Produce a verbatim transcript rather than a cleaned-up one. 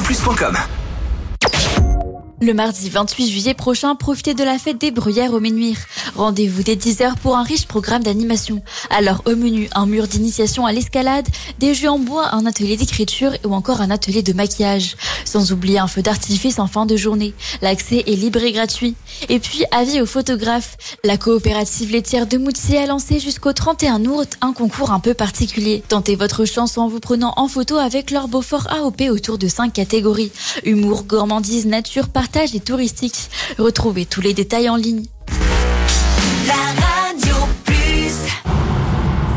plus point com. Le mardi vingt-huit juillet prochain, profitez de la fête des Bruyères au Ménuire. Rendez-vous dès dix heures pour un riche programme d'animation. Alors au menu, un mur d'initiation à l'escalade, des jeux en bois, un atelier d'écriture ou encore un atelier de maquillage. Sans oublier un feu d'artifice en fin de journée. L'accès est libre et gratuit. Et puis, avis aux photographes. La coopérative laitière de Moutier a lancé jusqu'au trente et un août un concours un peu particulier. Tentez votre chance en vous prenant en photo avec leur Beaufort A O P autour de cinq catégories. Humour, gourmandise, nature, partage et touristique. Retrouvez tous les détails en ligne.